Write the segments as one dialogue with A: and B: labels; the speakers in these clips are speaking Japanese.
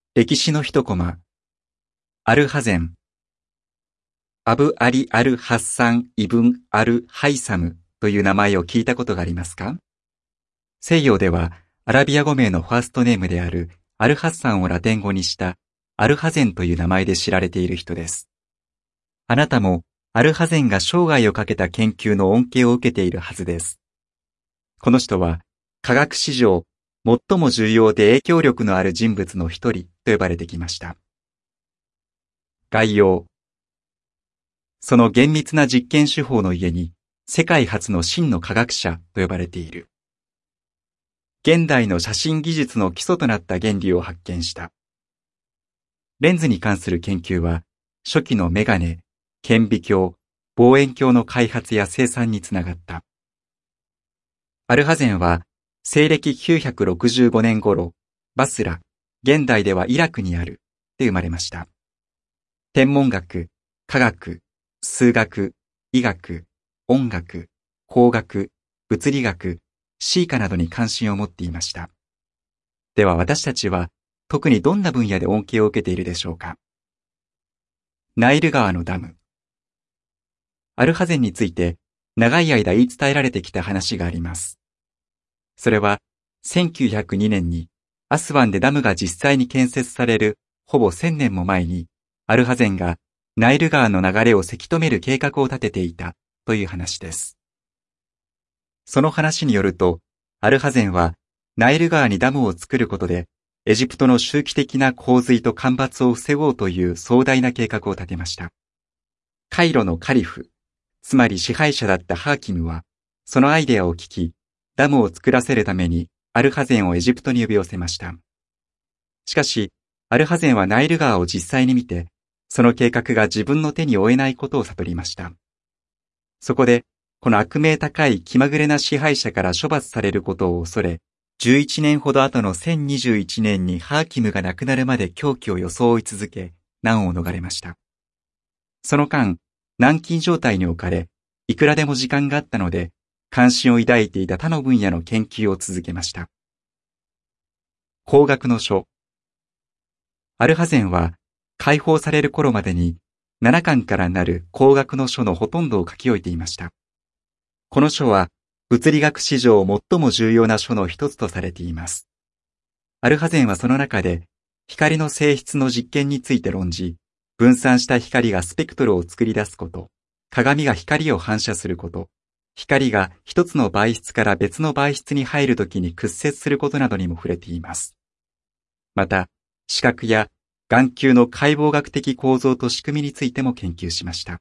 A: 歴史の一コマ。アルハゼン。アブ・アリ・アル・ハッサン・イブン・アル・ハイサムという名前を聞いたことがありますか？西洋ではアラビア語名のファーストネームであるアル・ハッサンをラテン語にしたアルハゼンという名前で知られている人です。あなたもアルハゼンが生涯をかけた研究の恩恵を受けているはずです。この人は科学史上最も重要で影響力のある人物の一人と呼ばれてきました。概要。その厳密な実験手法の家に世界初の真の科学者と呼ばれている。現代の写真技術の基礎となった原理を発見した。レンズに関する研究は初期のメガネ、顕微鏡、望遠鏡の開発や生産につながった。アルハゼンは西暦965年頃、バスラ、現代ではイラクにある、で生まれました。天文学、科学、数学、医学、音楽、工学、物理学、詩歌などに関心を持っていました。では私たちは特にどんな分野で恩恵を受けているでしょうか？ナイル川のダム。アルハゼンについて長い間言い伝えられてきた話があります。それは1902年にアスワンでダムが実際に建設されるほぼ1000年も前にアルハゼンがナイル川の流れをせき止める計画を立てていたという話です。その話によると、アルハゼンはナイル川にダムを作ることでエジプトの周期的な洪水と干ばつを防ごうという壮大な計画を立てました。カイロのカリフ、つまり支配者だったハーキムは、そのアイデアを聞き、ダムを作らせるためにアルハゼンをエジプトに呼び寄せました。しかし、アルハゼンはナイル川を実際に見て、その計画が自分の手に負えないことを悟りました。そこで、この悪名高い気まぐれな支配者から処罰されることを恐れ、11年ほど後の1021年にハーキムが亡くなるまで狂気を装い続け、難を逃れました。その間、軟禁状態に置かれ、いくらでも時間があったので、関心を抱いていた他の分野の研究を続けました。工学の書。アルハゼンは解放される頃までに7巻からなる工学の書のほとんどを書き終えていました。この書は物理学史上最も重要な書の一つとされています。アルハゼンはその中で光の性質の実験について論じ、分散した光がスペクトルを作り出すこと、鏡が光を反射すること、光が一つの媒質から別の媒質に入るときに屈折することなどにも触れています。また、視覚や眼球の解剖学的構造と仕組みについても研究しました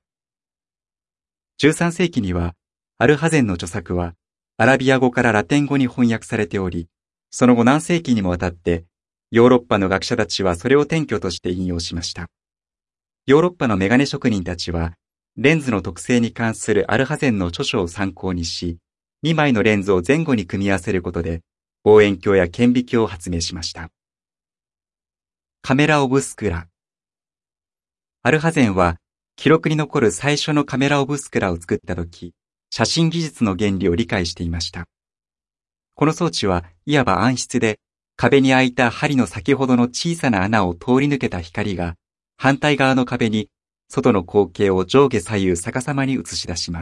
A: 。13世紀には、アルハゼンの著作はアラビア語からラテン語に翻訳されており、その後何世紀にもわたってヨーロッパの学者たちはそれを典拠として引用しました。ヨーロッパのメガネ職人たちは、レンズの特性に関するアルハゼンの著書を参考にし、2枚のレンズを前後に組み合わせることで、望遠鏡や顕微鏡を発明しました。カメラオブスクラ。アルハゼンは、記録に残る最初のカメラオブスクラを作ったとき、写真技術の原理を理解していました。この装置はいわば暗室で、壁に開いた針の先ほどの小さな穴を通り抜けた光が、反対側の壁に外の光景を上下左右逆さまに映し出します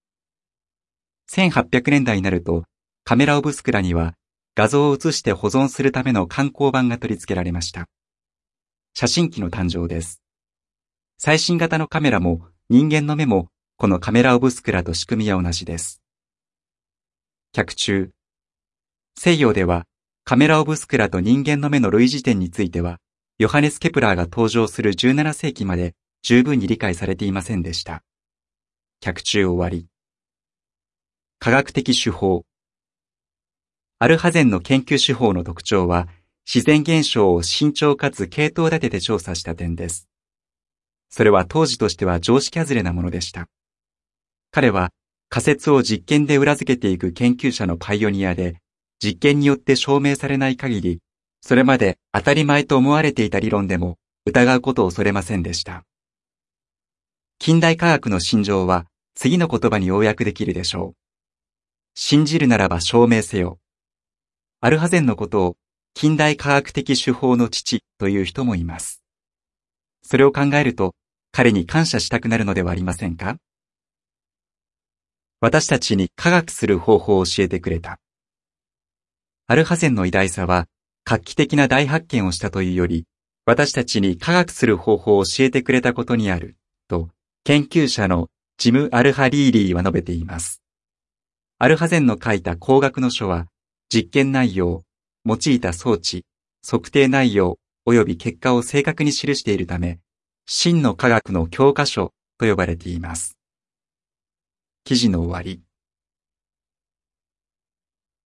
A: 。1800年代になると、カメラオブスクラには画像を写して保存するための観光板が取り付けられました。写真機の誕生です。最新型のカメラも人間の目もこのカメラオブスクラと仕組みは同じです。脚注。西洋ではカメラオブスクラと人間の目の類似点については、ヨハネス・ケプラーが登場する17世紀まで十分に理解されていませんでした。脚注終わり。科学的手法。アルハゼンの研究手法の特徴は、自然現象を慎重かつ系統立てて調査した点です。それは当時としては常識外れなものでした。彼は仮説を実験で裏付けていく研究者のパイオニアで、実験によって証明されない限り、それまで当たり前と思われていた理論でも疑うことを恐れませんでした。近代科学の信条は次の言葉に要約できるでしょう。信じるならば証明せよ。アルハゼンのことを近代科学的手法の父という人もいます。それを考えると、彼に感謝したくなるのではありませんか？私たちに科学する方法を教えてくれた。アルハゼンの偉大さは、画期的な大発見をしたというより、私たちに科学する方法を教えてくれたことにある、と、研究者のジム・アルハリーリーは述べています。アルハゼンの書いた工学の書は、実験内容、用いた装置、測定内容及び結果を正確に記しているため、真の科学の教科書と呼ばれています。記事の終わり。